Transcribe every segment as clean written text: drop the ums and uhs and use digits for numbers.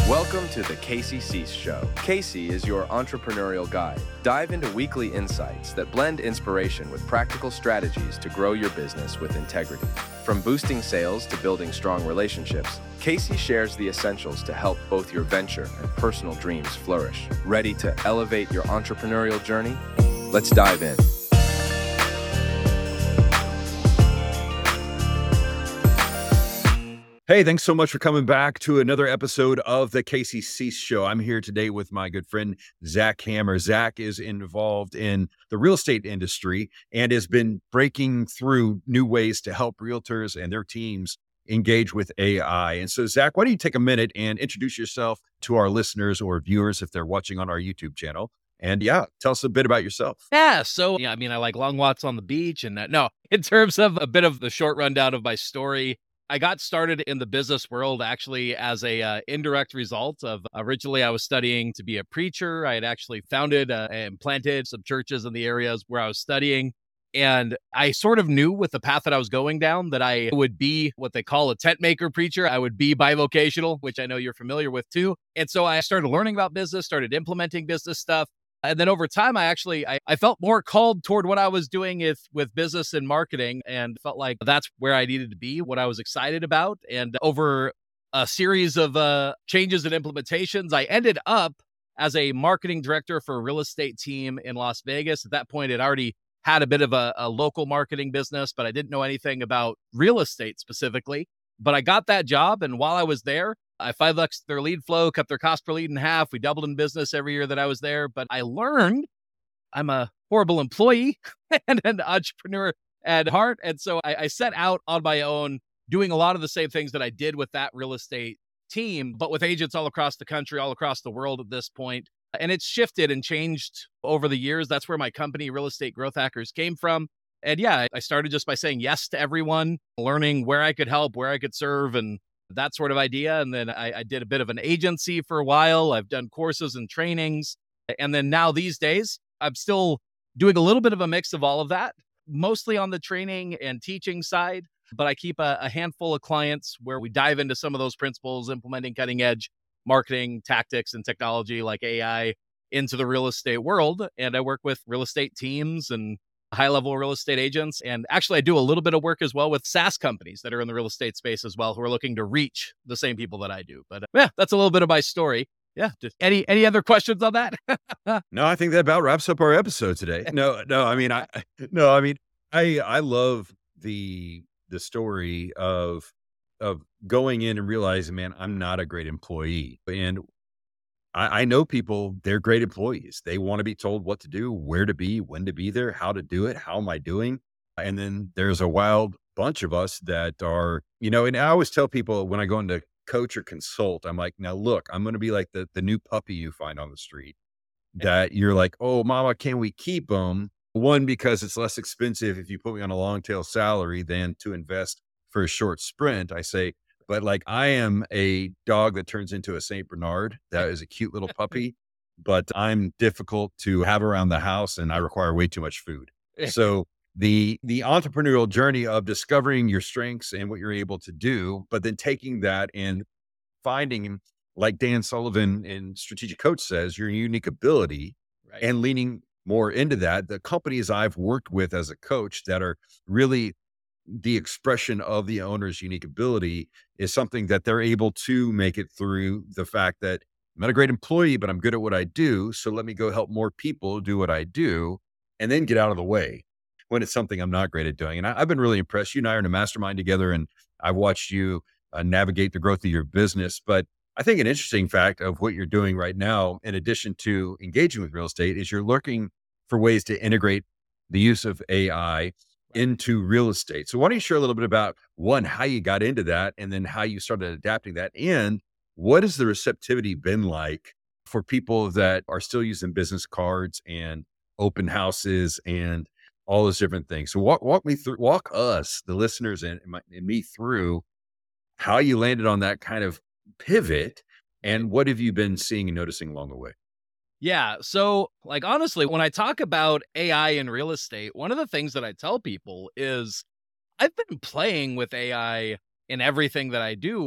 Welcome to the Casey Cease Show. Casey is your entrepreneurial guide. Dive into weekly insights that blend inspiration with practical strategies to grow your business with integrity. From boosting sales to building strong relationships, Casey shares the essentials to help both your venture and personal dreams flourish. Ready to elevate your entrepreneurial journey? Let's dive in. Hey, thanks so much for coming back to another episode of the Casey Cease Show. I'm here today with my good friend, Zach Hammer. Zach is involved in the real estate industry and has been breaking through new ways to help realtors and their teams engage with AI. And so, Zach, why don't you take a minute and introduce yourself to our listeners or viewers if they're watching on our YouTube channel? And tell us a bit about yourself. I like long walks on the beach. And in terms of a bit of the short rundown of my story, I got started in the business world actually as a indirect result of originally I was studying to be a preacher. I had actually founded and planted some churches in the areas where I was studying. And I sort of knew with the path that I was going down that I would be what they call a tent maker preacher. I would be bivocational, which I know you're familiar with too. And so I started learning about business, started implementing business stuff. And then over time, I felt more called toward what I was doing with business and marketing and felt like that's where I needed to be, what I was excited about. And over a series of changes and implementations, I ended up as a marketing director for a real estate team in Las Vegas. At that point, it already had a bit of a local marketing business, but I didn't know anything about real estate specifically. But I got that job. And while I was there, I 5X'd their lead flow, cut their cost per lead in half. We doubled in business every year that I was there. But I learned I'm a horrible employee and an entrepreneur at heart. And so I set out on my own, doing a lot of the same things that I did with that real estate team, but with agents all across the country, all across the world at this point. And it's shifted and changed over the years. That's where my company, Real Estate Growth Hackers, came from. And I started just by saying yes to everyone, learning where I could help, where I could serve, and that sort of idea. And then I did a bit of an agency for a while. I've done courses and trainings. And then now these days, I'm still doing a little bit of a mix of all of that, mostly on the training and teaching side. But I keep a handful of clients where we dive into some of those principles, implementing cutting edge marketing tactics and technology like AI into the real estate world. And I work with real estate teams and high-level real estate agents. And actually, I do a little bit of work as well with SaaS companies that are in the real estate space as well, who are looking to reach the same people that I do. But that's a little bit of my story. Yeah. Just any other questions on that? No, I think that about wraps up our episode today. I love the story of going in and realizing, man, I'm not a great employee. And I know people, they're great employees. They want to be told what to do, where to be, when to be there, how to do it. How am I doing? And then there's a wild bunch of us that are, and I always tell people when I go into coach or consult, I'm like, now look, I'm going to be like the new puppy you find on the street that you're like, oh, mama, can we keep them? One, because it's less expensive if you put me on a long tail salary than to invest for a short sprint. I say, but like I am a dog that turns into a Saint Bernard. That is a cute little puppy, but I'm difficult to have around the house and I require way too much food. So the entrepreneurial journey of discovering your strengths and what you're able to do, but then taking that and finding, like Dan Sullivan in Strategic Coach says, your unique ability, right, and leaning more into that. The companies I've worked with as a coach that are really the expression of the owner's unique ability is something that they're able to make it through the fact that I'm not a great employee, but I'm good at what I do. So let me go help more people do what I do and then get out of the way when it's something I'm not great at doing. And I've been really impressed. You and I are in a mastermind together and I've watched you navigate the growth of your business. But I think an interesting fact of what you're doing right now, in addition to engaging with real estate, is you're looking for ways to integrate the use of AI into real estate. So why don't you share a little bit about, one, how you got into that and then how you started adapting that, and what has the receptivity been like for people that are still using business cards and open houses and all those different things? So walk us, the listeners and me through how you landed on that kind of pivot and what have you been seeing and noticing along the way? Yeah. So honestly, when I talk about AI in real estate, one of the things that I tell people is I've been playing with AI in everything that I do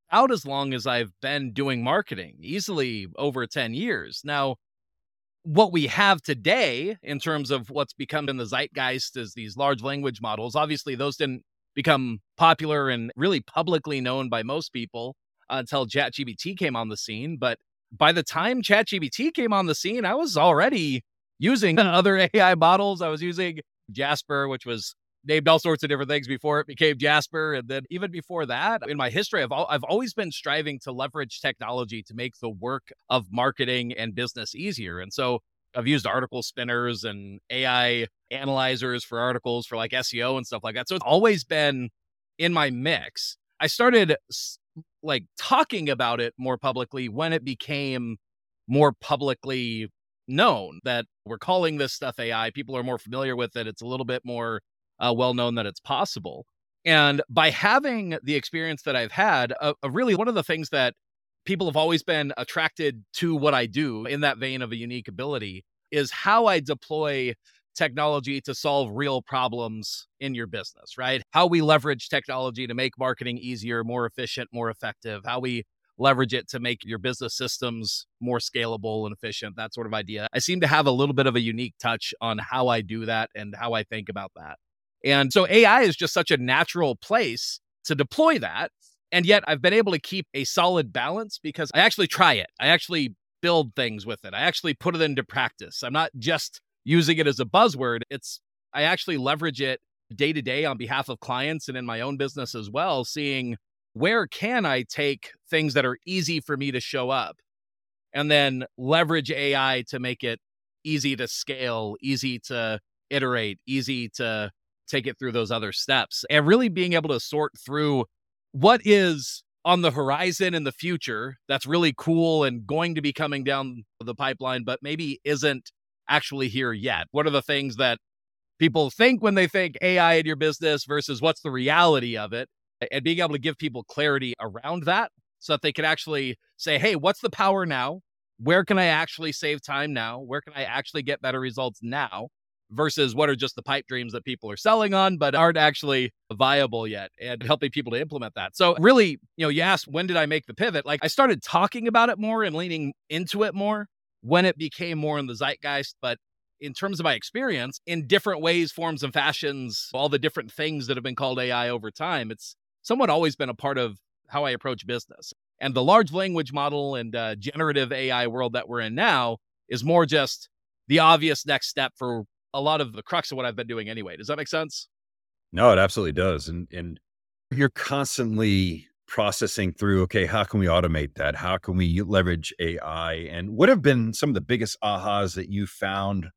out as long as I've been doing marketing, easily over 10 years. Now, what we have today in terms of what's become in the zeitgeist is these large language models. Obviously, those didn't become popular and really publicly known by most people until ChatGPT came on the scene. But by the time ChatGPT came on the scene, I was already using other AI models. I was using Jasper, which was named all sorts of different things before it became Jasper. And then even before that, in my history, I've always been striving to leverage technology to make the work of marketing and business easier. And so I've used article spinners and AI analyzers for articles for like SEO and stuff like that. So it's always been in my mix. I started like talking about it more publicly when it became more publicly known that we're calling this stuff AI. People are more familiar with it. It's a little bit more well known that it's possible. And by having the experience that I've had, really one of the things that people have always been attracted to what I do in that vein of a unique ability is how I deploy technology to solve real problems in your business, right? How we leverage technology to make marketing easier, more efficient, more effective, how we leverage it to make your business systems more scalable and efficient, that sort of idea. I seem to have a little bit of a unique touch on how I do that and how I think about that. And so AI is just such a natural place to deploy that. And yet I've been able to keep a solid balance because I actually try it. I actually build things with it. I actually put it into practice. I'm not just using it as a buzzword. I actually leverage it day to day on behalf of clients and in my own business as well, seeing where can I take things that are easy for me to show up and then leverage AI to make it easy to scale, easy to iterate, easy to take it through those other steps, and really being able to sort through what is on the horizon in the future that's really cool and going to be coming down the pipeline, but maybe isn't actually here yet. What are the things that people think when they think AI in your business versus what's the reality of it? And being able to give people clarity around that so that they can actually say, hey, what's the power now? Where can I actually save time now? Where can I actually get better results now? Versus what are just the pipe dreams that people are selling on, but aren't actually viable yet, and helping people to implement that. So really, you asked, when did I make the pivot? Like I started talking about it more and leaning into it more when it became more in the zeitgeist. But in terms of my experience in different ways, forms and fashions, all the different things that have been called AI over time, it's somewhat always been a part of how I approach business. And the large language model and generative AI world that we're in now is more just the obvious next step for a lot of the crux of what I've been doing anyway. Does that make sense? No, it absolutely does. And you're constantly processing through, okay, how can we automate that? How can we leverage AI? And what have been some of the biggest ahas that you found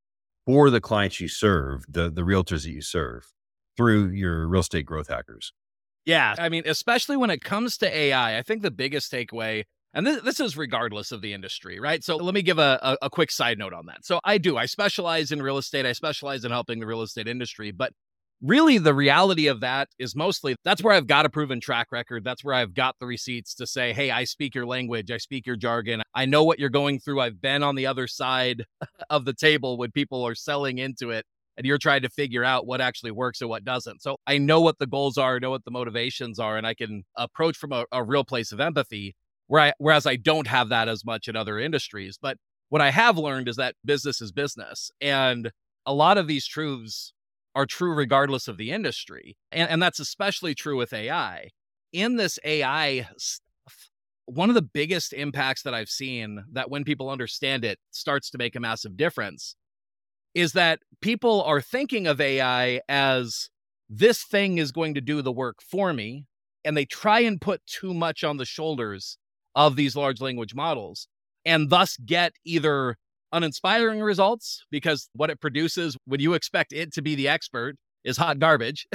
for the clients you serve, the realtors that you serve through your real estate growth hackers? Yeah. I mean, especially when it comes to AI, I think the biggest takeaway, and this is regardless of the industry, right? So let me give a quick side note on that. So I specialize in real estate. I specialize in helping the real estate industry. But really, the reality of that is mostly that's where I've got a proven track record. That's where I've got the receipts to say, hey, I speak your language. I speak your jargon. I know what you're going through. I've been on the other side of the table when people are selling into it and you're trying to figure out what actually works and what doesn't. So I know what the goals are, I know what the motivations are, and I can approach from a real place of empathy. Whereas I don't have that as much in other industries. But what I have learned is that business is business. And a lot of these truths are true regardless of the industry. And that's especially true with AI. In this AI stuff, one of the biggest impacts that I've seen that when people understand it starts to make a massive difference is that people are thinking of AI as this thing is going to do the work for me. And they try and put too much on the shoulders of these large language models and thus get either uninspiring results because what it produces when you expect it to be the expert is hot garbage.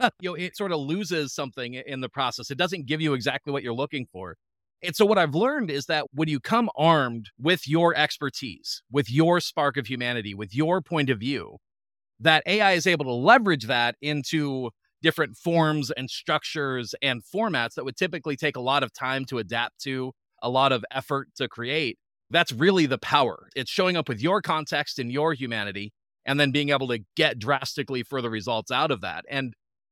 It sort of loses something in the process. It doesn't give you exactly what you're looking for. And so what I've learned is that when you come armed with your expertise, with your spark of humanity, with your point of view, that AI is able to leverage that into different forms and structures and formats that would typically take a lot of time to adapt to, a lot of effort to create. That's really the power. It's showing up with your context and your humanity, and then being able to get drastically further results out of that. And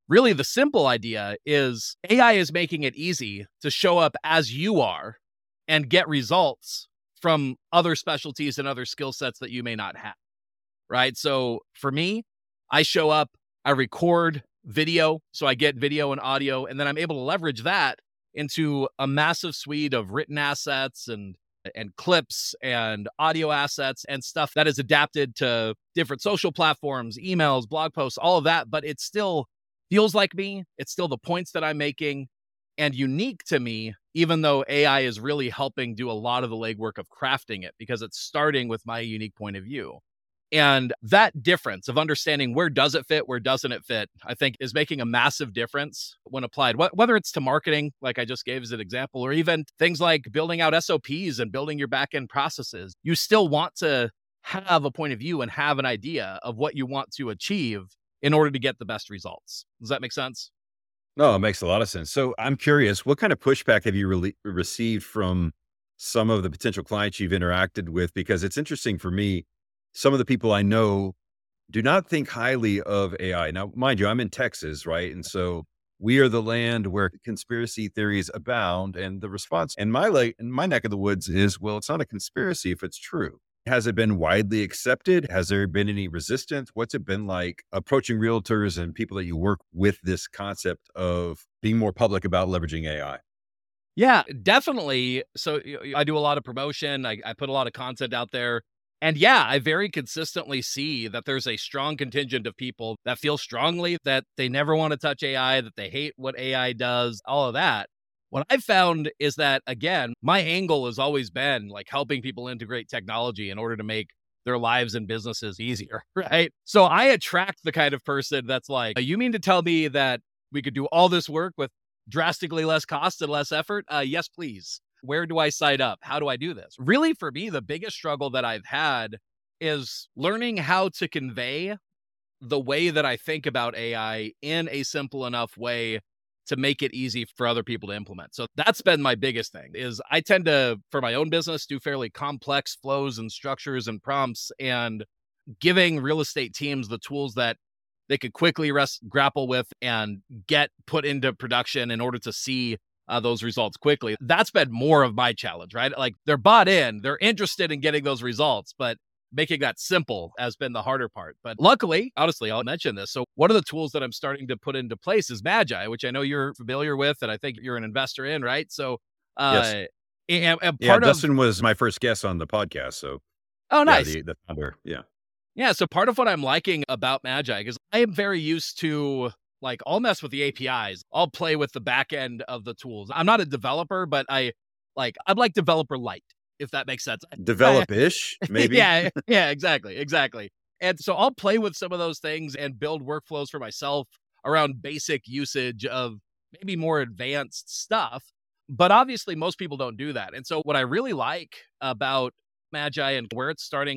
really the simple idea is AI is making it easy to show up as you are and get results from other specialties and other skill sets that you may not have, right? So for me, I show up, I record video, so I get video and audio, and then I'm able to leverage that into a massive suite of written assets and clips and audio assets and stuff that is adapted to different social platforms, emails, blog posts, all of that. But it still feels like me. It's still the points that I'm making and unique to me, even though AI is really helping do a lot of the legwork of crafting it because it's starting with my unique point of view. And that difference of understanding where does it fit, where doesn't it fit, I think is making a massive difference when applied, whether it's to marketing, like I just gave as an example, or even things like building out SOPs and building your back-end processes. You still want to have a point of view and have an idea of what you want to achieve in order to get the best results. Does that make sense? No, it makes a lot of sense. So I'm curious, what kind of pushback have you received from some of the potential clients you've interacted with? Because it's interesting for me. Some of the people I know do not think highly of AI. Now, mind you, I'm in Texas, right? And so we are the land where conspiracy theories abound. And the response in my neck of the woods is, well, it's not a conspiracy if it's true. Has it been widely accepted? Has there been any resistance? What's it been like approaching realtors and people that you work with this concept of being more public about leveraging AI? Yeah, definitely. So I do a lot of promotion. I put a lot of content out there. And yeah, I very consistently see that there's a strong contingent of people that feel strongly that they never want to touch AI, that they hate what AI does, all of that. What I've found is that, again, my angle has always been like helping people integrate technology in order to make their lives and businesses easier, right? So I attract the kind of person that's like, you mean to tell me that we could do all this work with drastically less cost and less effort? Yes, please. Where do I sign up? How do I do this? Really, for me, the biggest struggle that I've had is learning how to convey the way that I think about AI in a simple enough way to make it easy for other people to implement. So that's been my biggest thing is I tend to, for my own business, do fairly complex flows and structures and prompts, and giving real estate teams the tools that they could quickly grapple with and get put into production in order to see those results quickly. That's been more of my challenge, right? Like they're bought in, they're interested in getting those results, but making that simple has been the harder part. But luckily, honestly, I'll mention this. So one of the tools that I'm starting to put into place is Magi, which I know you're familiar with, and I think you're an investor in, right? So, Yes. and Yeah, part of, Dustin was my first guest on the podcast. So oh, yeah, nice. the founder. Yeah. Yeah. So part of what I'm liking about Magi, because I am very used to, like, I'll mess with the APIs. I'll play with the back end of the tools. I'm not a developer, but I'm like developer light, if that makes sense. Develop-ish, maybe. Yeah, exactly. And so I'll play with some of those things and build workflows for myself around basic usage of maybe more advanced stuff. But obviously, most people don't do that. And so what I really like about Magi and where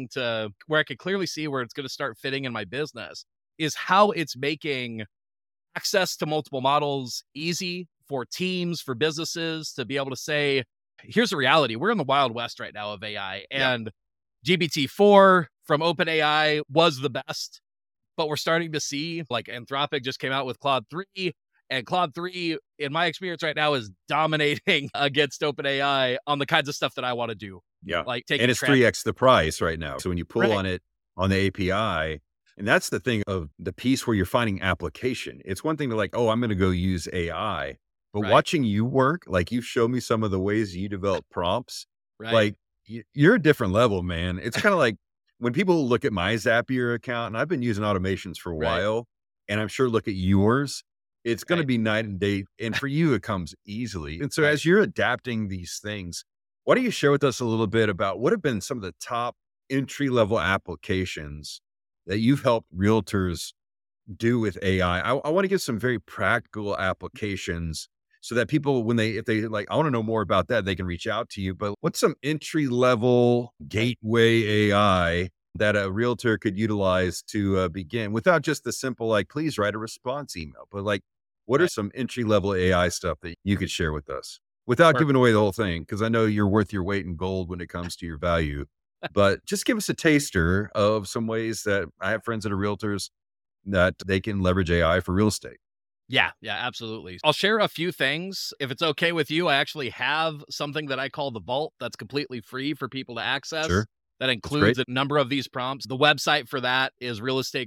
I could clearly see where it's going to start fitting in my business is how it's making access to multiple models easy for teams, for businesses to be able to say, here's the reality. We're in the Wild West right now of AI, and GPT-4 from OpenAI was the best, but we're starting to see like Anthropic just came out with Claude 3, and Claude 3, in my experience right now, is dominating against OpenAI on the kinds of stuff that I want to do. Yeah. Like taking And it's 3x the price right now. So when you pull on it on the API, and that's the thing of the piece where you're finding application. It's one thing to like, oh, I'm going to go use AI, but watching you work, like you show me some of the ways you develop prompts, like you're a different level, man. It's kind of like when people look at my Zapier account, and I've been using automations for a while, and I'm sure look at yours, it's going to be night and day. And for you, it comes easily. And so as you're adapting these things, why don't you share with us a little bit about what have been some of the top entry-level applications that you've helped realtors do with AI? I want to give some very practical applications so that people, if they like, I want to know more about that, they can reach out to you. But what's some entry-level gateway AI that a realtor could utilize to begin without just the simple, like, please write a response email, but like, what are some entry-level AI stuff that you could share with us without giving away the whole thing? Because I know you're worth your weight in gold when it comes to your value. But just give us a taster of some ways that I have friends that are realtors that they can leverage AI for real estate. Yeah, absolutely. I'll share a few things. If it's okay with you, I actually have something that I call the Vault that's completely free for people to access. Sure. That That's great. includes a number of these prompts. The website for that is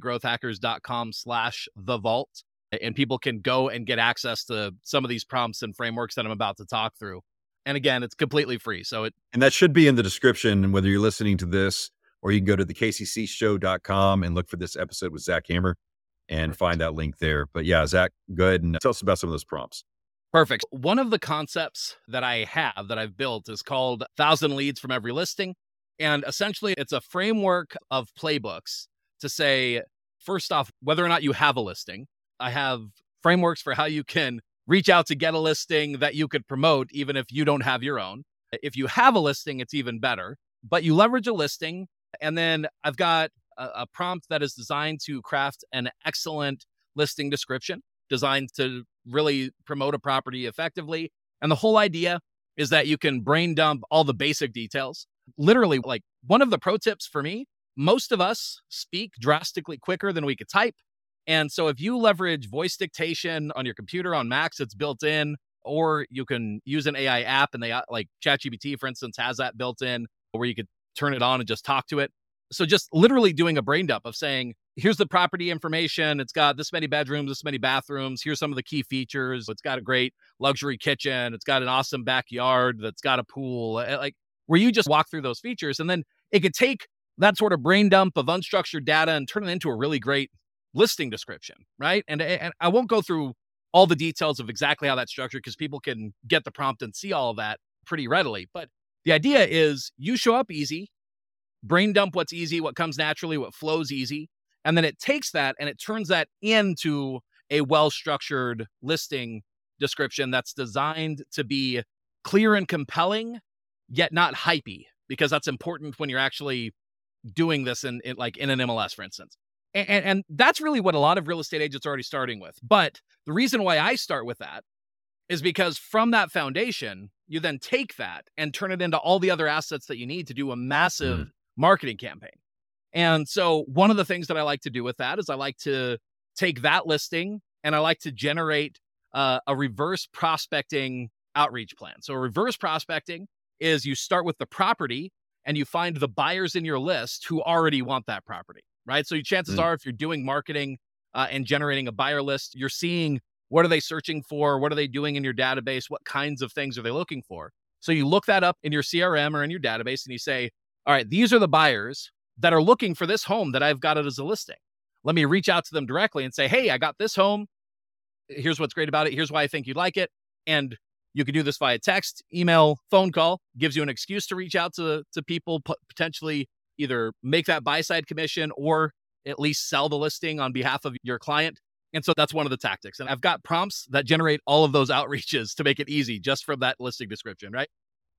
realestategrowthhackers.com/the vault. And people can go and get access to some of these prompts and frameworks that I'm about to talk through. And again, it's completely free. So And that should be in the description, whether you're listening to this, or you can go to the kccshow.com and look for this episode with Zach Hammer and find that link there. But yeah, Zach, go ahead and tell us about some of those prompts. Perfect. One of the concepts that I've built is called 1,000 Leads from Every Listing. And essentially, it's a framework of playbooks to say, first off, whether or not you have a listing. I have frameworks for how you can reach out to get a listing that you could promote, even if you don't have your own. If you have a listing, it's even better. But you leverage a listing. And then I've got a prompt that is designed to craft an excellent listing description, designed to really promote a property effectively. And the whole idea is that you can brain dump all the basic details. Literally, like one of the pro tips for me, most of us speak drastically quicker than we could type. And so if you leverage voice dictation on your computer on Macs, it's built in, or you can use an AI app, and they like ChatGPT, for instance, has that built in where you could turn it on and just talk to it. So just literally doing a brain dump of saying, here's the property information. It's got this many bedrooms, this many bathrooms. Here's some of the key features. It's got a great luxury kitchen. It's got an awesome backyard that's got a pool. Like where you just walk through those features, and then it could take that sort of brain dump of unstructured data and turn it into a really great listing description, right? And I won't go through all the details of exactly how that's structured because people can get the prompt and see all of that pretty readily. But the idea is you show up easy, brain dump what's easy, what comes naturally, what flows easy. And then it takes that and it turns that into a well-structured listing description that's designed to be clear and compelling, yet not hypey, because that's important when you're actually doing this in an MLS, for instance. And that's really what a lot of real estate agents are already starting with. But the reason why I start with that is because from that foundation, you then take that and turn it into all the other assets that you need to do a massive marketing campaign. And so one of the things that I like to do with that is I like to take that listing and I like to generate a reverse prospecting outreach plan. So reverse prospecting is you start with the property and you find the buyers in your list who already want that property, right? So chances are if you're doing marketing and generating a buyer list, you're seeing what are they searching for? What are they doing in your database? What kinds of things are they looking for? So you look that up in your CRM or in your database and you say, all right, these are the buyers that are looking for this home that I've got it as a listing. Let me reach out to them directly and say, hey, I got this home. Here's what's great about it. Here's why I think you'd like it. And you can do this via text, email, phone call, gives you an excuse to reach out to people, potentially either make that buy side commission or at least sell the listing on behalf of your client. And so that's one of the tactics. And I've got prompts that generate all of those outreaches to make it easy just from that listing description, right?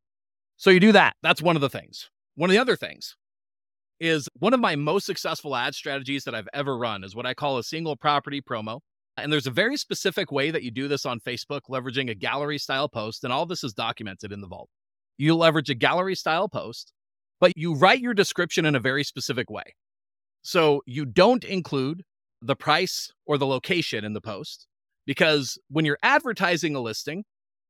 So you do that. That's one of the things. One of the other things is one of my most successful ad strategies that I've ever run is what I call a single property promo. And there's a very specific way that you do this on Facebook, leveraging a gallery style post. And all this is documented in the vault. You leverage a gallery style post, but you write your description in a very specific way. So you don't include the price or the location in the post, because when you're advertising a listing,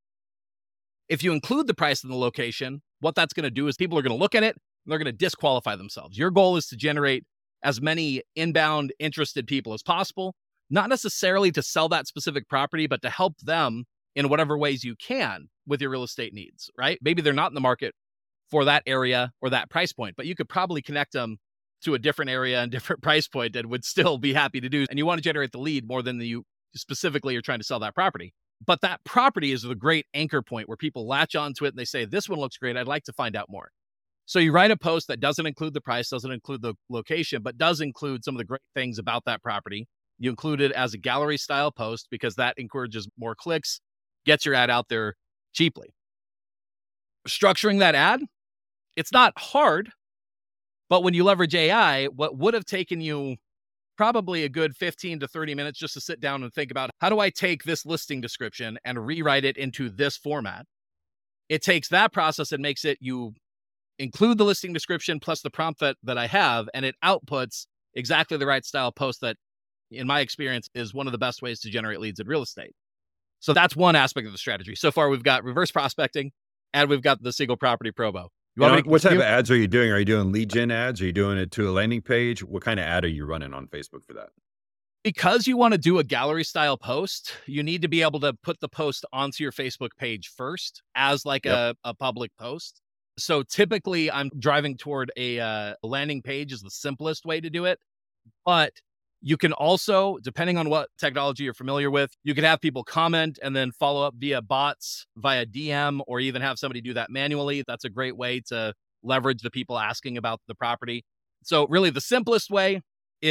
if you include the price and the location, what that's going to do is people are going to look at it and they're going to disqualify themselves. Your goal is to generate as many inbound interested people as possible, not necessarily to sell that specific property, but to help them in whatever ways you can with your real estate needs, right? Maybe they're not in the market for that area or that price point, but you could probably connect them to a different area and different price point and would still be happy to do. And you want to generate the lead more than you specifically are trying to sell that property. But that property is the great anchor point where people latch onto it and they say, this one looks great. I'd like to find out more. So you write a post that doesn't include the price, doesn't include the location, but does include some of the great things about that property. You include it as a gallery style post because that encourages more clicks, gets your ad out there cheaply. Structuring that ad, it's not hard, but when you leverage AI, what would have taken you probably a good 15 to 30 minutes just to sit down and think about, how do I take this listing description and rewrite it into this format? It takes that process and makes it, you include the listing description plus the prompt that I have, and it outputs exactly the right style post that in my experience, is one of the best ways to generate leads in real estate. So that's one aspect of the strategy. So far, we've got reverse prospecting and we've got the single property probo. What type of ads are you doing? Are you doing lead gen ads? Are you doing it to a landing page? What kind of ad are you running on Facebook for that? Because you want to do a gallery style post, you need to be able to put the post onto your Facebook page first as like a public post. So typically I'm driving toward a landing page is the simplest way to do it. But you can also, depending on what technology you're familiar with, you could have people comment and then follow up via bots, via DM, or even have somebody do that manually. That's a great way to leverage the people asking about the property. So really the simplest way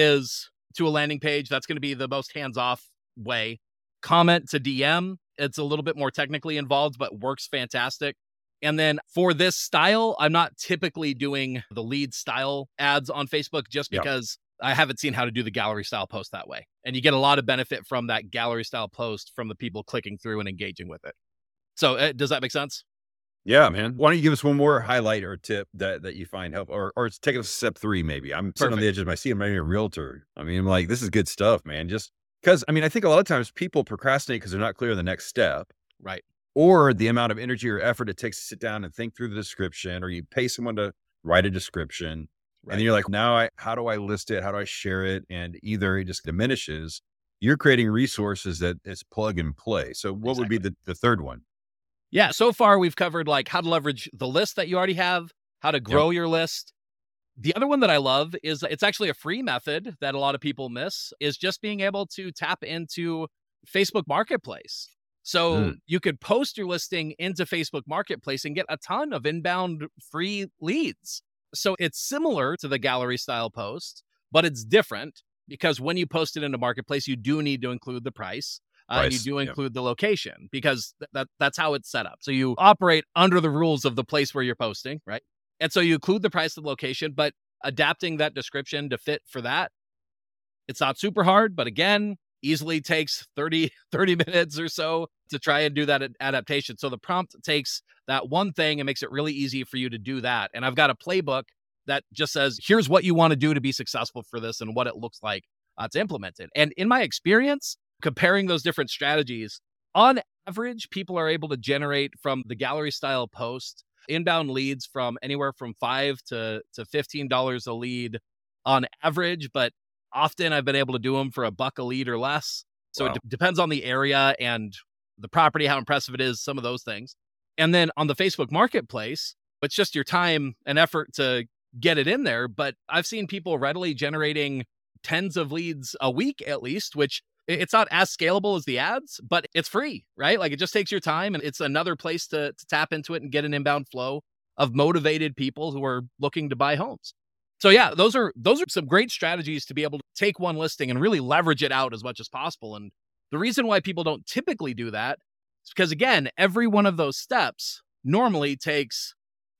is to a landing page. That's going to be the most hands-off way. Comment to DM. It's a little bit more technically involved, but works fantastic. And then for this style, I'm not typically doing the lead style ads on Facebook just because I haven't seen how to do the gallery style post that way. And you get a lot of benefit from that gallery style post from the people clicking through and engaging with it. So does that make sense? Yeah, man. Why don't you give us one more highlight or tip that you find help, or take us to step 3, maybe. I'm sitting on the edge of my seat. I'm not even a realtor. I mean, I'm like, this is good stuff, man. Just because, I mean, I think a lot of times people procrastinate because they're not clear on the next step. Right. Or the amount of energy or effort it takes to sit down and think through the description, or you pay someone to write a description. Right. And then you're like, how do I list it? How do I share it? And either it just diminishes. You're creating resources that it's plug and play. So what would be the third one? Yeah. So far, we've covered like how to leverage the list that you already have, how to grow your list. The other one that I love is it's actually a free method that a lot of people miss, is just being able to tap into Facebook Marketplace. So you could post your listing into Facebook Marketplace and get a ton of inbound free leads. So it's similar to the gallery style post, but it's different because when you post it into Marketplace, you do need to include the price. And you do include the location because that's how it's set up. So you operate under the rules of the place where you're posting, right? And so you include the price of the location, but adapting that description to fit for that, it's not super hard, but again, easily takes 30 minutes or so to try and do that adaptation. So the prompt takes that one thing and makes it really easy for you to do that. And I've got a playbook that just says, here's what you want to do to be successful for this and what it looks like to implement it. And in my experience, comparing those different strategies, on average, people are able to generate from the gallery style post inbound leads from anywhere from $5 to $15 a lead on average, but often I've been able to do them for $1 a lead or less. So it depends on the area and the property, how impressive it is, some of those things. And then on the Facebook Marketplace, it's just your time and effort to get it in there. But I've seen people readily generating tens of leads a week at least, which it's not as scalable as the ads, but it's free, right? Like it just takes your time and it's another place to tap into it and get an inbound flow of motivated people who are looking to buy homes. So yeah, those are some great strategies to be able to take one listing and really leverage it out as much as possible. And the reason why people don't typically do that is because, again, every one of those steps normally takes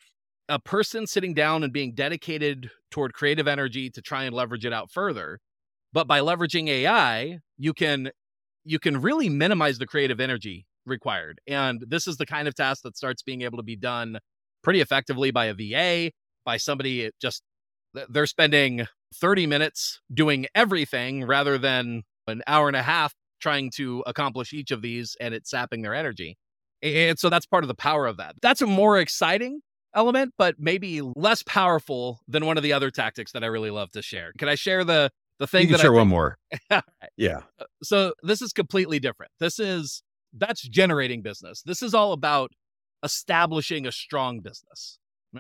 a person sitting down and being dedicated toward creative energy to try and leverage it out further. But by leveraging AI, you can really minimize the creative energy required. And this is the kind of task that starts being able to be done pretty effectively by a VA, by somebody they're spending 30 minutes doing everything rather than an hour and a half trying to accomplish each of these, and it's sapping their energy. And so that's part of the power of that. That's a more exciting element, but maybe less powerful than one of the other tactics that I really love to share. Can I share the thing you can share one more? Yeah. So this is completely different. That's generating business. This is all about establishing a strong business.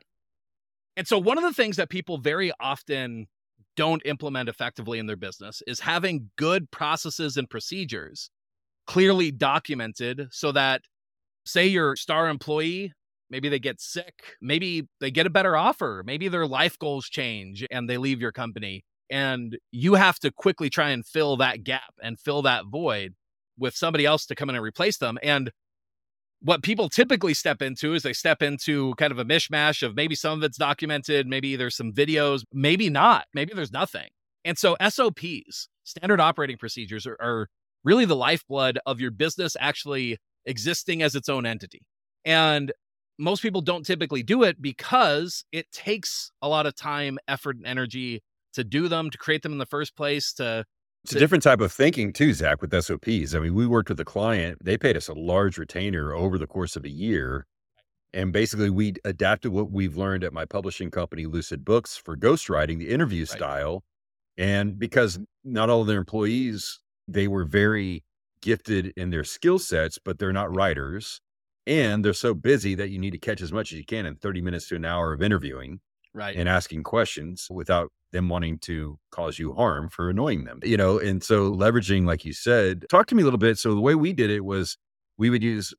And so one of the things that people very often don't implement effectively in their business is having good processes and procedures clearly documented so that, say, your star employee, maybe they get sick, maybe they get a better offer, maybe their life goals change and they leave your company. And you have to quickly try and fill that gap and fill that void with somebody else to come in and replace them. And what people typically step into is they step into kind of a mishmash of maybe some of it's documented, maybe there's some videos, maybe not, maybe there's nothing. And so SOPs, standard operating procedures, are really the lifeblood of your business actually existing as its own entity. And most people don't typically do it because it takes a lot of time, effort, and energy to do them, to create them in the first place, to It's a different type of thinking too, Zach, with SOPs. I mean, we worked with a client, they paid us a large retainer over the course of a year. And basically we adapted what we've learned at my publishing company, Lucid Books, for ghostwriting, the interview Right. style. And because not all of their employees, they were very gifted in their skill sets, but they're not writers. And they're so busy that you need to catch as much as you can in 30 minutes to an hour of interviewing Right. and asking questions without them wanting to cause you harm for annoying them, and so leveraging, like you said, talk to me a little bit. So the way we did it was we would use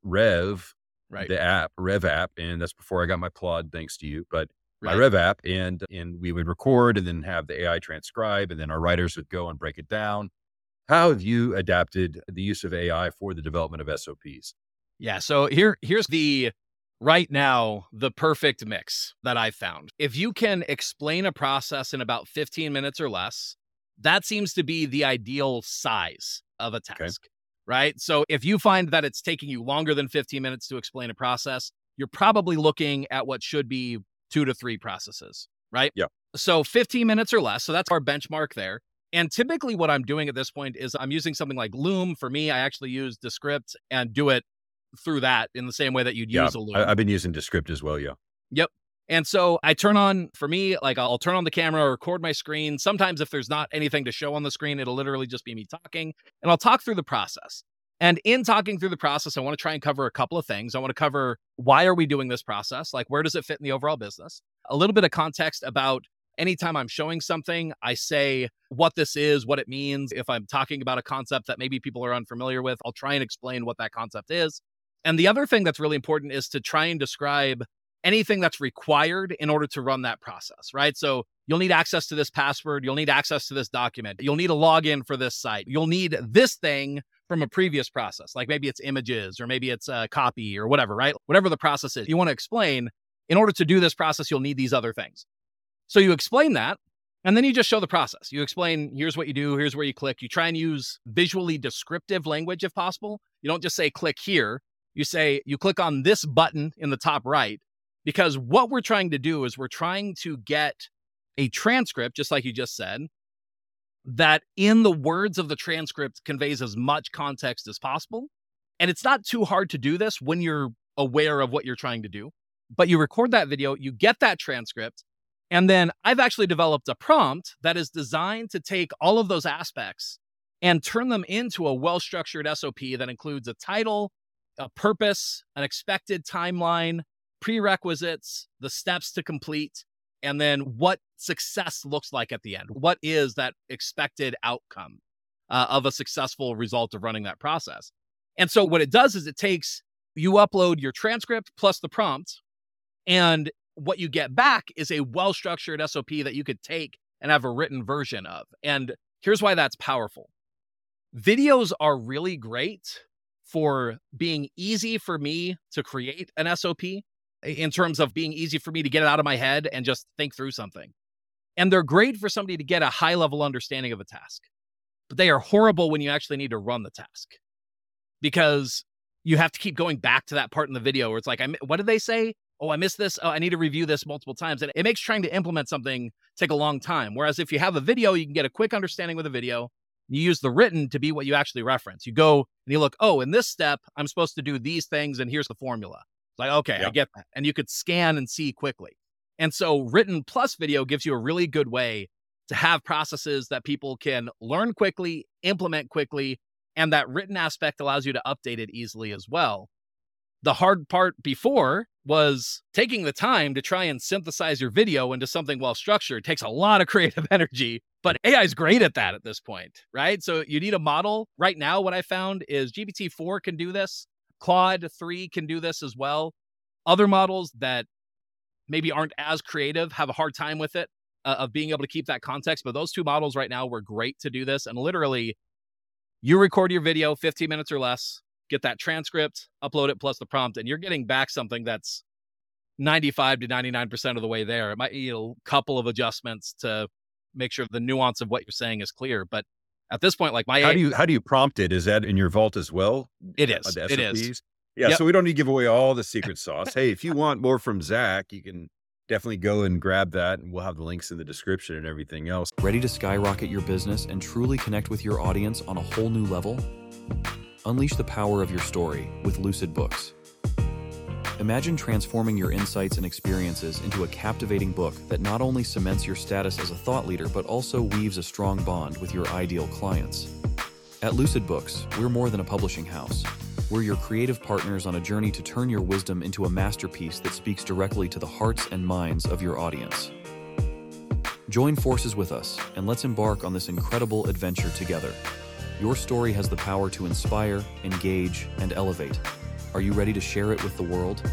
Right. the Rev app, and that's before I got my Plod, thanks to you, but my Right. Rev app, and we would record and then have the AI transcribe, and then our writers would go and break it down. How have you adapted the use of AI for the development of SOPs? Yeah. So here's right now, the perfect mix that I've found. If you can explain a process in about 15 minutes or less, that seems to be the ideal size of a task, right? So if you find that it's taking you longer than 15 minutes to explain a process, you're probably looking at what should be 2 to 3 processes, right? Yeah. So 15 minutes or less. So that's our benchmark there. And typically what I'm doing at this point is I'm using something like Loom. For me, I actually use Descript and do it through that in the same way that you'd use a Loom. I've been using Descript as well. Yeah. Yep. And so I turn on, for me, like I'll turn on the camera, record my screen. Sometimes if there's not anything to show on the screen, it'll literally just be me talking, and I'll talk through the process. And in talking through the process, I want to try and cover a couple of things. I want to cover, why are we doing this process? Like, where does it fit in the overall business? A little bit of context about anytime I'm showing something, I say what this is, what it means. If I'm talking about a concept that maybe people are unfamiliar with, I'll try and explain what that concept is. And the other thing that's really important is to try and describe anything that's required in order to run that process, right? So you'll need access to this password. You'll need access to this document. You'll need a login for this site. You'll need this thing from a previous process, like maybe it's images or maybe it's a copy or whatever, right? Whatever the process is, you want to explain, in order to do this process, you'll need these other things. So you explain that, and then you just show the process. You explain, here's what you do, here's where you click. You try and use visually descriptive language if possible. You don't just say click here. You say, you click on this button in the top right, because what we're trying to do is we're trying to get a transcript, just like you just said, that in the words of the transcript conveys as much context as possible. And it's not too hard to do this when you're aware of what you're trying to do. But you record that video, you get that transcript, and then I've actually developed a prompt that is designed to take all of those aspects and turn them into a well-structured SOP that includes a title, a purpose, an expected timeline, prerequisites, the steps to complete, and then what success looks like at the end. What is that expected outcome of a successful result of running that process? And so what it does is you upload your transcript plus the prompt, and what you get back is a well-structured SOP that you could take and have a written version of. And here's why that's powerful. Videos are really great for being easy for me to create an SOP, in terms of being easy for me to get it out of my head and just think through something. And they're great for somebody to get a high-level understanding of a task. But they are horrible when you actually need to run the task, because you have to keep going back to that part in the video where it's like, what did they say? Oh, I missed this. Oh, I need to review this multiple times. And it makes trying to implement something take a long time. Whereas if you have a video, you can get a quick understanding with a video. You use the written to be what you actually reference. You go and you look, oh, in this step, I'm supposed to do these things, and here's the formula. It's like, okay, Yeah. I get that. And you could scan and see quickly. And so written plus video gives you a really good way to have processes that people can learn quickly, implement quickly, and that written aspect allows you to update it easily as well. The hard part before was taking the time to try and synthesize your video into something well-structured. It takes a lot of creative energy, but AI is great at that at this point, right? So you need a model. Right now, what I found is GPT-4 can do this. Claude 3 can do this as well. Other models that maybe aren't as creative have a hard time with it, of being able to keep that context. But those two models right now were great to do this. And literally, you record your video 15 minutes or less, get that transcript, upload it plus the prompt, and you're getting back something that's 95 to 99% of the way there. It might need a couple of adjustments to make sure the nuance of what you're saying is clear. But at this point, like How do you prompt it? Is that in your vault as well? It is. The It is. SOPs? Yeah. Yep. So we don't need to give away all the secret sauce. Hey, if you want more from Zach, you can definitely go and grab that, and we'll have the links in the description and everything else. Ready to skyrocket your business and truly connect with your audience on a whole new level? Unleash the power of your story with Lucid Books. Imagine transforming your insights and experiences into a captivating book that not only cements your status as a thought leader, but also weaves a strong bond with your ideal clients. At Lucid Books, we're more than a publishing house. We're your creative partners on a journey to turn your wisdom into a masterpiece that speaks directly to the hearts and minds of your audience. Join forces with us, and let's embark on this incredible adventure together. Your story has the power to inspire, engage, and elevate. Are you ready to share it with the world?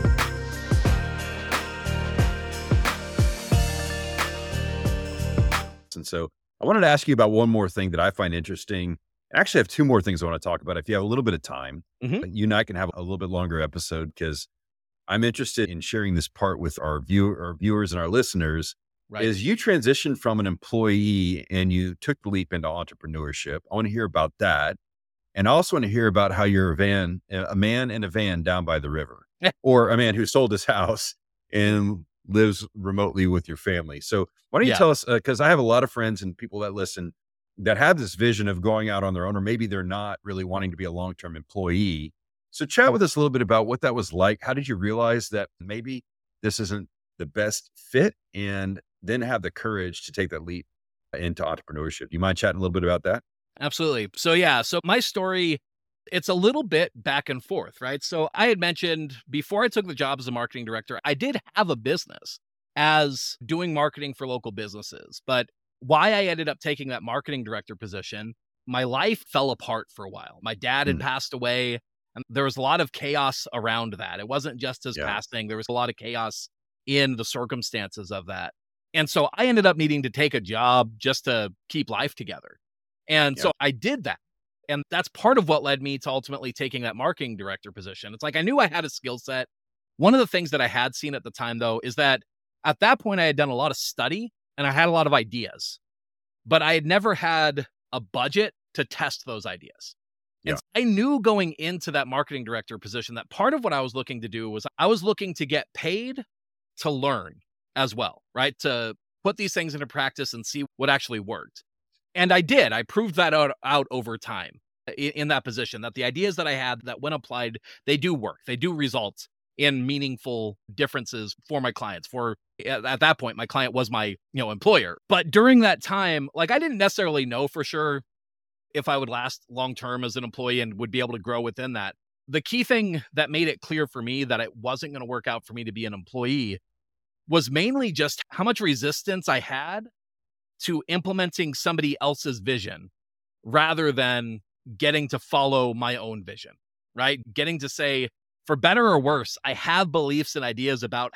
And so I wanted to ask you about one more thing that I find interesting. I actually have two more things I want to talk about. If you have a little bit of time, you and I can have a little bit longer episode, because I'm interested in sharing this part with our viewers and our listeners. Right. Is you transitioned from an employee and you took the leap into entrepreneurship. I want to hear about that. And I also want to hear about how you're a man in a van down by the river, or a man who sold his house and lives remotely with your family. So why don't you tell us, because I have a lot of friends and people that listen that have this vision of going out on their own, or maybe they're not really wanting to be a long-term employee. So chat with us a little bit about what that was like. How did you realize that maybe this isn't the best fit, and then have the courage to take that leap into entrepreneurship? You mind chatting a little bit about that? Absolutely. So my story, it's a little bit back and forth, right? So I had mentioned before I took the job as a marketing director, I did have a business as doing marketing for local businesses. But why I ended up taking that marketing director position, my life fell apart for a while. My dad had passed away, and there was a lot of chaos around that. It wasn't just his passing. There was a lot of chaos in the circumstances of that. And so I ended up needing to take a job just to keep life together. And so I did that. And that's part of what led me to ultimately taking that marketing director position. It's like I knew I had a skill set. One of the things that I had seen at the time, though, is that at that point I had done a lot of study and I had a lot of ideas, but I had never had a budget to test those ideas. And so I knew going into that marketing director position that part of what I was looking to do was I was looking to get paid to learn as well, right? To put these things into practice and see what actually worked. And I did. I proved that out over time in that position, that the ideas that I had that when applied, they do work. They do result in meaningful differences for my clients. At that point, my client was my employer. But during that time, like I didn't necessarily know for sure if I would last long term as an employee and would be able to grow within that. The key thing that made it clear for me that it wasn't going to work out for me to be an employee was mainly just how much resistance I had to implementing somebody else's vision rather than getting to follow my own vision, right? Getting to say, for better or worse, I have beliefs and ideas about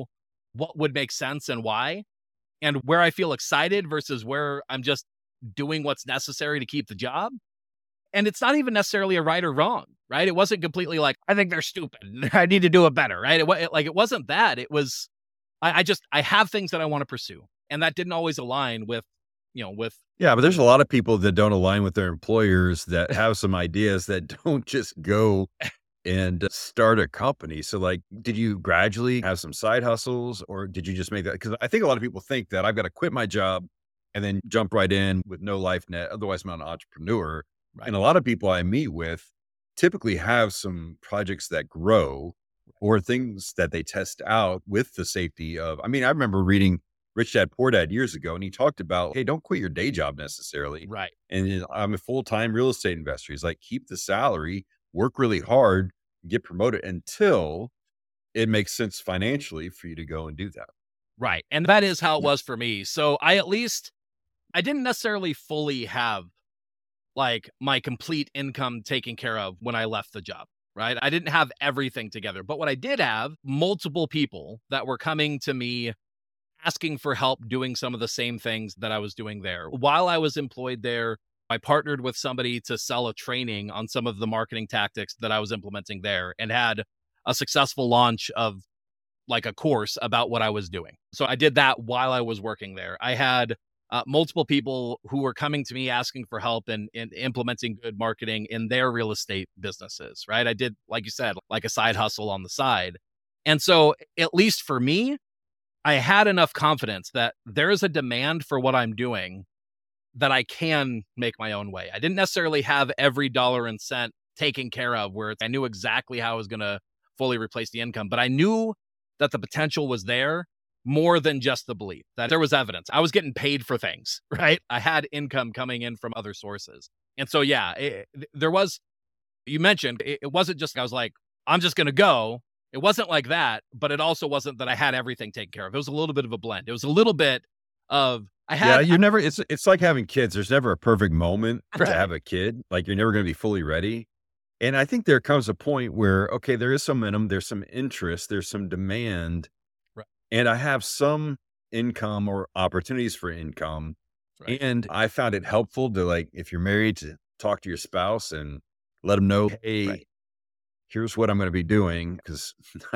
what would make sense and why, and where I feel excited versus where I'm just doing what's necessary to keep the job. And it's not even necessarily a right or wrong, right? It wasn't completely like, I think they're stupid. I need to do it better, right? It wasn't that. It was, I have things that I want to pursue. And that didn't always align with. Yeah, but there's a lot of people that don't align with their employers that have some ideas that don't just go and start a company. So like, did you gradually have some side hustles, or did you just make that? Because I think a lot of people think that I've got to quit my job and then jump right in with no life net. Otherwise, I'm not an entrepreneur. Right. And a lot of people I meet with typically have some projects that grow or things that they test out with the safety of, I remember reading Rich Dad Poor Dad years ago, and he talked about, hey, don't quit your day job necessarily. Right. And I'm a full-time real estate investor. He's like, keep the salary, work really hard, get promoted until it makes sense financially for you to go and do that. Right. And that is how it was for me. So I didn't necessarily fully have like my complete income taken care of when I left the job, right? I didn't have everything together, but what I did have, multiple people that were coming to me asking for help doing some of the same things that I was doing there. While I was employed there, I partnered with somebody to sell a training on some of the marketing tactics that I was implementing there and had a successful launch of like a course about what I was doing. So I did that while I was working there. I had multiple people who were coming to me asking for help in implementing good marketing in their real estate businesses, right? I did, like you said, like a side hustle on the side. And so at least for me, I had enough confidence that there is a demand for what I'm doing that I can make my own way. I didn't necessarily have every dollar and cent taken care of where I knew exactly how I was going to fully replace the income, but I knew that the potential was there more than just the belief, that there was evidence. I was getting paid for things, right? I had income coming in from other sources. And so, yeah, there was, you mentioned, it wasn't just, I was like, I'm just going to go. It wasn't like that, but it also wasn't that I had everything taken care of. It was a little bit of a blend. It was a little bit of, you never, it's like having kids. There's never a perfect moment Right. to have a kid. Like you're never going to be fully ready. And I think there comes a point where, okay, there is some momentum, there's some interest, there's some demand, Right. and I have some income or opportunities for income. Right. And I found it helpful to, like, if you're married, to talk to your spouse and let them know, hey, Right. here's what I'm going to be doing. Because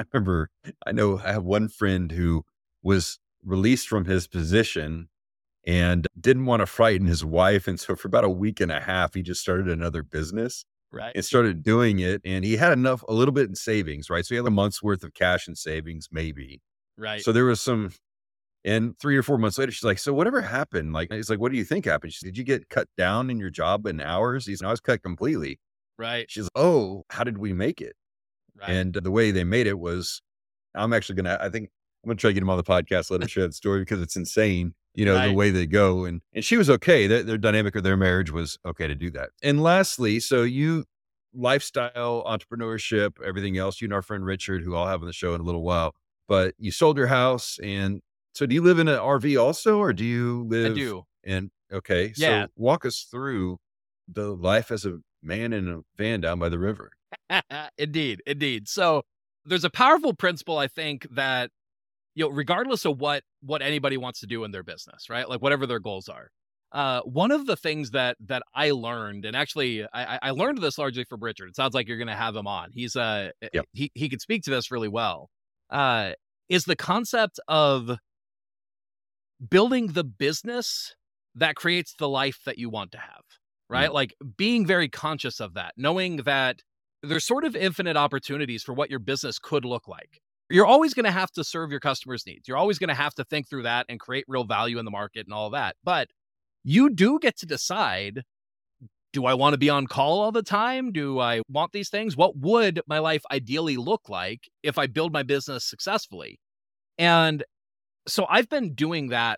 I know I have one friend who was released from his position and didn't want to frighten his wife. And so for about a week and a half, he just started another business Right. and started doing it. And he had a little bit in savings, right? So he had a month's worth of cash in savings, maybe. Right. So there was some, and 3 or 4 months later, she's like, so whatever happened? Like, he's like, what do you think happened? She said, did you get cut down in your job in hours? He's, no, I was cut completely. Right. She's like, oh, how did we make it? Right. And the way they made it was, I think I'm going to try to get him on the podcast, let him share the story because it's insane, the Right. way they go. And she was okay. Their dynamic of their marriage was okay to do that. And lastly, so lifestyle, entrepreneurship, everything else, you and our friend Richard, who I'll have on the show in a little while, but you sold your house. And so do you live in an RV also, or do you live? I do. Okay. Yeah. So walk us through the life as a man in a van down by the river. Indeed. So there's a powerful principle, I think, that, regardless of what anybody wants to do in their business, right? Like whatever their goals are. One of the things that I learned, and actually I learned this largely from Richard. It sounds like you're going to have him on. He's Yep. he could speak to this really well. Is the concept of building the business that creates the life that you want to have, right? Like being very conscious of that, knowing that there's sort of infinite opportunities for what your business could look like. You're always going to have to serve your customers' needs. You're always going to have to think through that and create real value in the market and all that. But you do get to decide, do I want to be on call all the time? Do I want these things? What would my life ideally look like if I build my business successfully? And so I've been doing that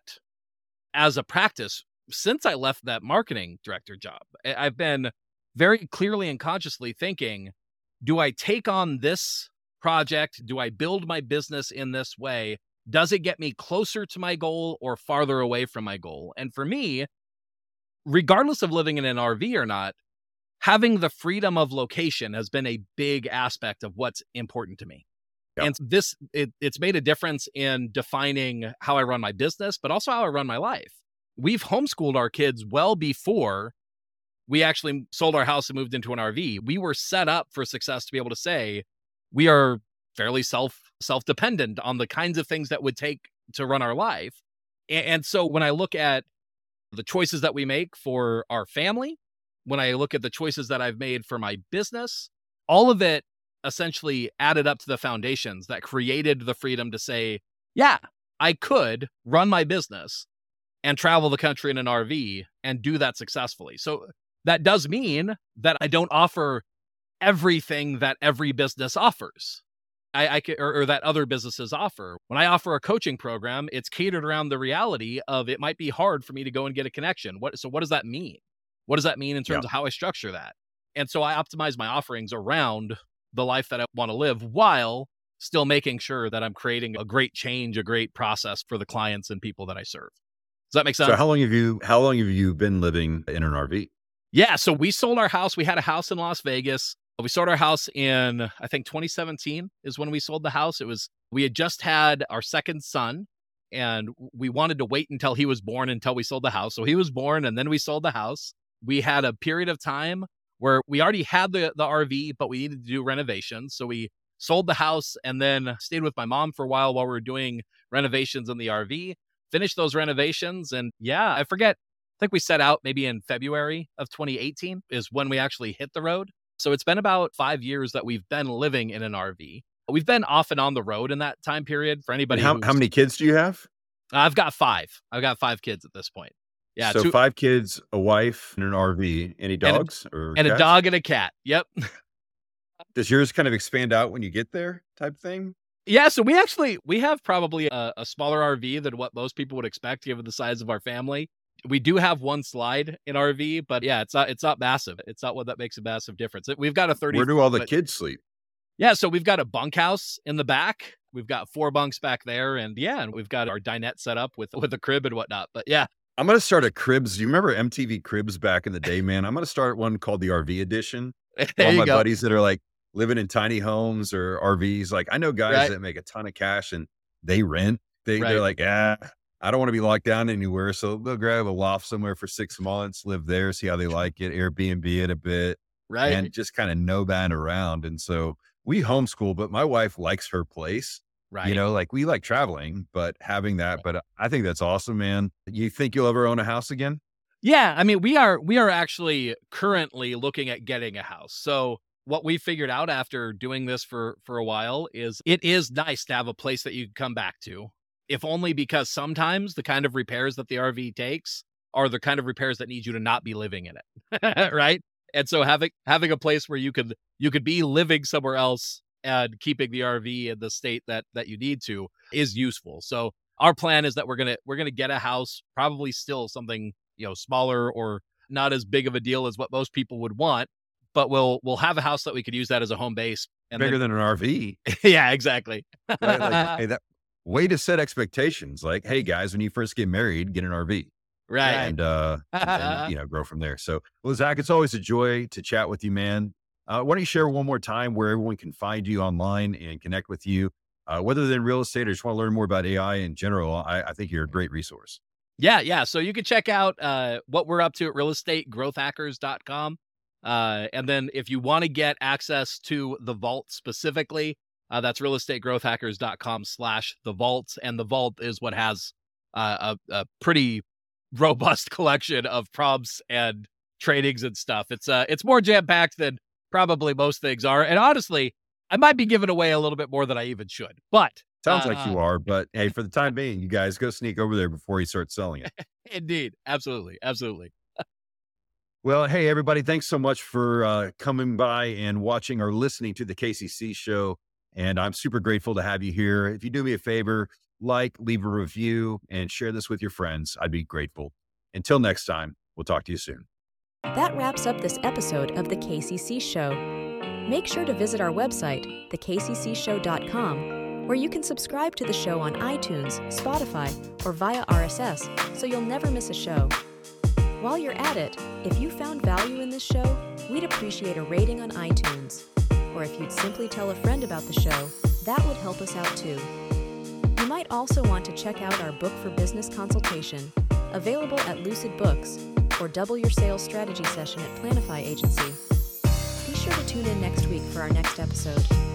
as a practice since I left that marketing director job. I've been very clearly and consciously thinking, do I take on this project? Do I build my business in this way? Does it get me closer to my goal or farther away from my goal? And for me, regardless of living in an RV or not, having the freedom of location has been a big aspect of what's important to me. Yep. And it's made a difference in defining how I run my business, but also how I run my life. We've homeschooled our kids well before we actually sold our house and moved into an RV. We were set up for success to be able to say we are fairly self-dependent on the kinds of things that would take to run our life. And so when I look at the choices that we make for our family, when I look at the choices that I've made for my business, all of it essentially added up to the foundations that created the freedom to say, yeah, I could run my business and travel the country in an RV and do that successfully. So that does mean that I don't offer everything that every business offers. Or that other businesses offer. When I offer a coaching program, it's catered around the reality of it might be hard for me to go and get a connection. So what does that mean? What does that mean in terms of how I structure that? And so I optimize my offerings around the life that I want to live while still making sure that I'm creating a great change, a great process for the clients and people that I serve. Does that make sense? So how long have you been living in an RV? Yeah. So we sold our house. We had a house in Las Vegas. We sold our house in, I think 2017 is when we sold the house. We had just had our second son and we wanted to wait until he was born until we sold the house. So he was born and then we sold the house. We had a period of time where we already had the RV, but we needed to do renovations. So we sold the house and then stayed with my mom for a while we were doing renovations in the RV, finished those renovations. And yeah, I think we set out maybe in February of 2018 is when we actually hit the road. So it's been about 5 years that we've been living in an RV. We've been off and on the road in that time period. For anybody, how many kids do you have? I've got 5. I've got 5 kids at this point. Yeah, so 5 kids, a wife, and an RV. Any dogs and cats? A dog and a cat. Yep. Does yours kind of expand out when you get there, type thing? Yeah, so we have probably a smaller RV than what most people would expect given the size of our family. We do have one slide in RV, but yeah, it's not massive. It's not one that makes a massive difference. We've got a 30. Where do all the kids sleep? Yeah, so we've got a bunkhouse in the back. We've got 4 bunks back there, and we've got our dinette set up with a crib and whatnot. But yeah, I'm gonna start a Cribs. Do you remember MTV Cribs back in the day, man? I'm gonna start one called the RV Edition. All my buddies that are like living in tiny homes or RVs. Like I know guys that make a ton of cash and they rent. They're like, I don't want to be locked down anywhere. So they'll grab a loft somewhere for 6 months, live there, see how they like it, Airbnb it a bit. Right. And just kind of nomad around. And so we homeschool, but my wife likes her place. Right. You know, like we like traveling, but having that, but I think that's awesome, man. You think you'll ever own a house again? Yeah. I mean, we are actually currently looking at getting a house. So what we figured out after doing this for a while is it is nice to have a place that you can come back to, if only because sometimes the kind of repairs that the RV takes are the kind of repairs that need you to not be living in it. Right. And so having a place where you could be living somewhere else and keeping the RV in the state that you need to is useful. So our plan is that we're gonna get a house, probably still something, smaller or not as big of a deal as what most people would want, but we'll have a house that we could use that as a home base. And bigger than an RV. Yeah, exactly. Right? Like, hey, that way to set expectations. Like, hey guys, when you first get married, get an RV. Right. And grow from there. So, well, Zach, it's always a joy to chat with you, man. Why don't you share one more time where everyone can find you online and connect with you, whether they're in real estate or just want to learn more about AI in general? I think you're a great resource. Yeah. So you can check out what we're up to at realestategrowthhackers.com. And then if you want to get access to the vault specifically, that's realestategrowthhackers.com/the vault. And the vault is what has a pretty robust collection of prompts and trainings and stuff. It's more jam-packed than probably most things are. And honestly, I might be giving away a little bit more than I even should, but sounds like you are. But hey, for the time being, you guys go sneak over there before he starts selling it. Indeed. Absolutely. Well, hey, everybody, thanks so much for coming by and watching or listening to the KCC show. And I'm super grateful to have you here. If you do me a favor, leave a review, and share this with your friends, I'd be grateful. Until next time, we'll talk to you soon. That wraps up this episode of The KCC Show. Make sure to visit our website, thekccshow.com, where you can subscribe to the show on iTunes, Spotify, or via RSS, so you'll never miss a show. While you're at it, if you found value in this show, we'd appreciate a rating on iTunes. Or if you'd simply tell a friend about the show, that would help us out too. You might also want to check out our book for business consultation, available at Lucid Books, or double your sales strategy session at Planify Agency. Be sure to tune in next week for our next episode.